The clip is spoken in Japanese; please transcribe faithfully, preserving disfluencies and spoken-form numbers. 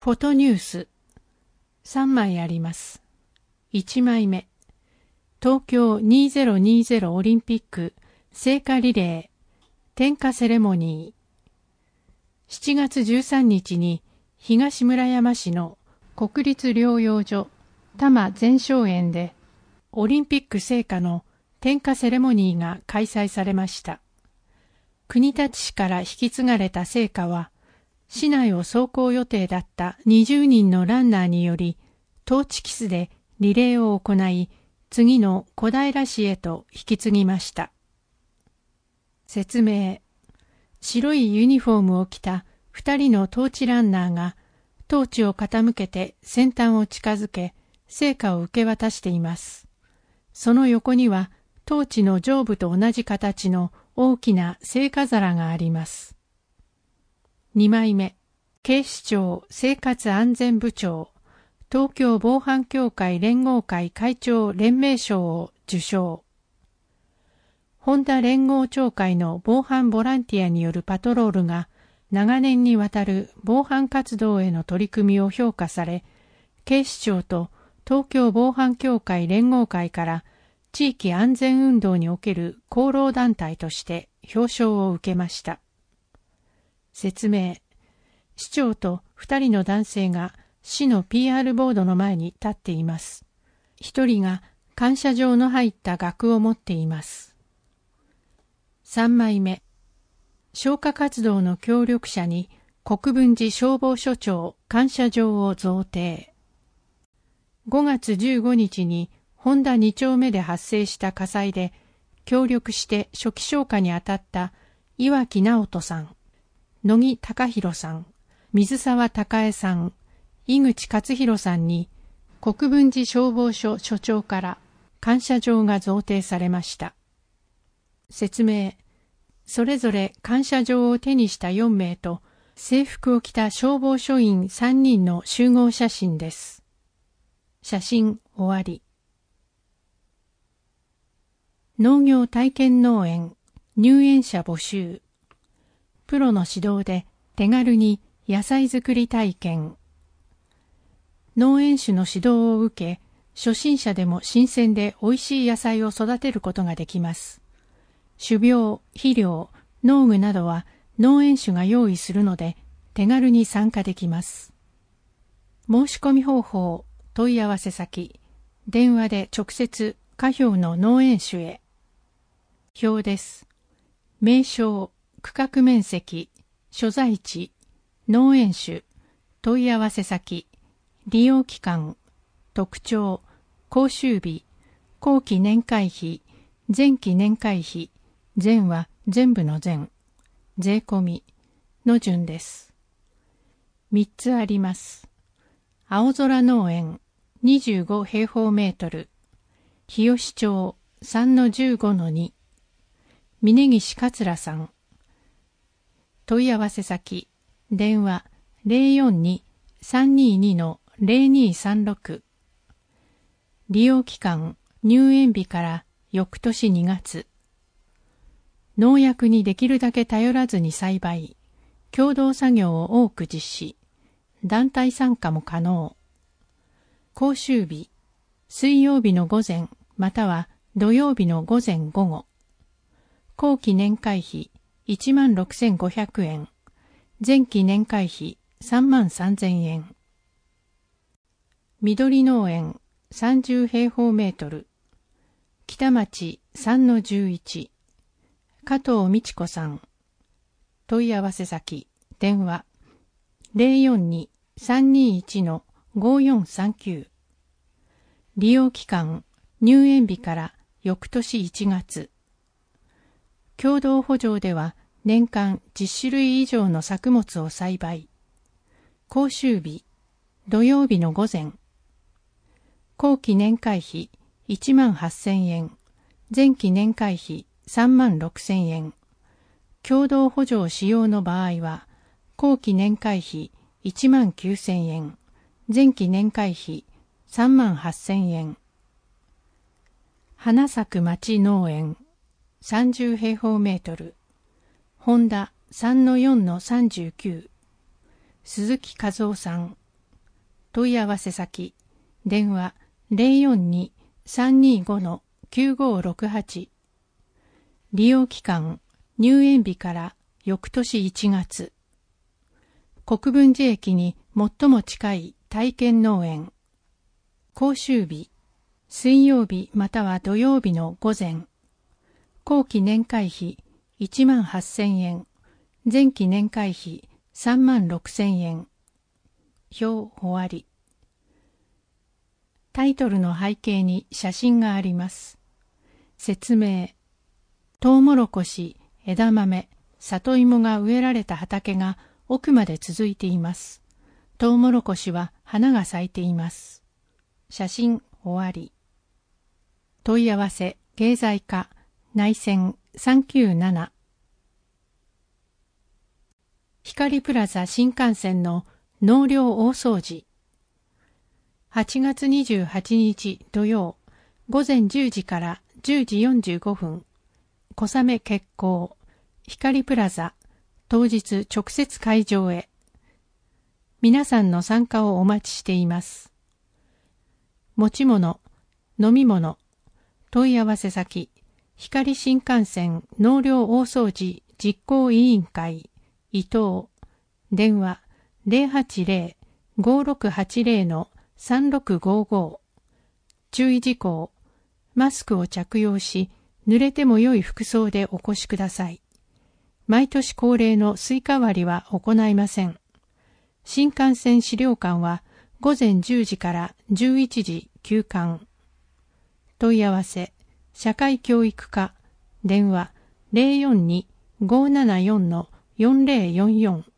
フォトニュースさんまいあります。いちまいめ、東京にせんにじゅうオリンピック聖火リレー点火セレモニー。しちがつじゅうさんにちに東村山市の国立療養所多摩全生園でオリンピック聖火の点火セレモニーが開催されました。国立市から引き継がれた聖火は、市内を走行予定だったにじゅうにんのランナーにより、トーチキスでリレーを行い、次の小平市へと引き継ぎました。説明。白いユニフォームを着た二人のトーチランナーが、トーチを傾けて先端を近づけ、聖火を受け渡しています。その横には、トーチの上部と同じ形の大きな聖火皿があります。にまいめ、警視庁生活安全部長、東京防犯協会連合会会長連盟賞を受賞。本田連合長会の防犯ボランティアによるパトロールが長年にわたる防犯活動への取り組みを評価され、警視庁と東京防犯協会連合会から地域安全運動における功労団体として表彰を受けました。説明。市長と二人の男性が市の ピーアール ボードの前に立っています。一人が感謝状の入った額を持っています。さんまいめ。消火活動の協力者に国分寺消防署長感謝状を贈呈。ごがつじゅうごにちに本田に丁目で発生した火災で協力して初期消火に当たった岩木直人さん、野木隆弘さん、水沢孝恵さん、井口勝弘さんに国分寺消防署署長から感謝状が贈呈されました。説明。それぞれ感謝状を手にしたよんめいと制服を着た消防署員さんにんの集合写真です。写真終わり。農業体験農園入園者募集。プロの指導で手軽に野菜作り体験。農園主の指導を受け、初心者でも新鮮で美味しい野菜を育てることができます。種苗、肥料、農具などは農園主が用意するので手軽に参加できます。申し込み方法、問い合わせ先、電話で直接家標の農園主へ。表です。名称、区画面積、所在地、農園主、問い合わせ先、利用期間、特徴、講習日、後期年会費、前期年会費、前は全部の前、税込みの順です。みっつあります。青空農園にじゅうごへいほうメートル、日吉町 さんのじゅうごのに、峯岸桂さん。問い合わせ先、電話 ゼロよんに さんにに のゼロにさんろく。利用期間、入園日から翌年にがつ。農薬にできるだけ頼らずに栽培、共同作業を多く実施、団体参加も可能。講習日、水曜日の午前または土曜日の午前午後。後期年会費いちまんろくせんごひゃくえん、前期年会費さんまんさんぜんえん。緑農園さんじゅうへいほうメートル、北町 さんのじゅういち、加藤美智子さん。問い合わせ先、電話 ゼロよんに さんにいち のごよんさんきゅう。利用期間、入園日から翌年いちがつ。共同圃場では年間じゅっしゅるい以上の作物を栽培。講習日、土曜日の午前。後期年会費いちまんはっせんえん、前期年会費さんまんろくせんえん。共同圃場使用の場合は、後期年会費いちまんきゅうせんえん、前期年会費さんまんはっせんえん。花咲く町農園さんじゅうへいほうメートル、ホンダ さんのよんのさんじゅうきゅう、鈴木和夫さん。 問い合わせ先、電話 ゼロよんに さんにご きゅうごろくはち。利用期間、入園日から翌年いちがつ。国分寺駅に最も近い体験農園。講習日、水曜日または土曜日の午前。後期年会費いちまんはっせんえん。前期年会費さんまんろくせんえん。表終わり。タイトルの背景に写真があります。説明。トウモロコシ、枝豆、里芋が植えられた畑が奥まで続いています。トウモロコシは花が咲いています。写真終わり。問い合わせ、経済課、内線さんきゅうなな。光プラザ新幹線の納涼大掃除。はちがつにじゅうはちにち土曜、午前じゅうじからじゅうじよんじゅうごふん、小雨決行、光プラザ、当日直接会場へ。皆さんの参加をお待ちしています。持ち物、飲み物、問い合わせ先、光新幹線納涼大掃除実行委員会、伊藤、電話 ゼロはちゼロ ごろくはちゼロ さんろくごご。注意事項、マスクを着用し、濡れても良い服装でお越しください。毎年恒例のスイカ割りは行いません。新幹線資料館は午前じゅうじからじゅういちじ休館。問い合わせ、社会教育課、電話 ゼロよんに ごーななよん よんゼロよんよん。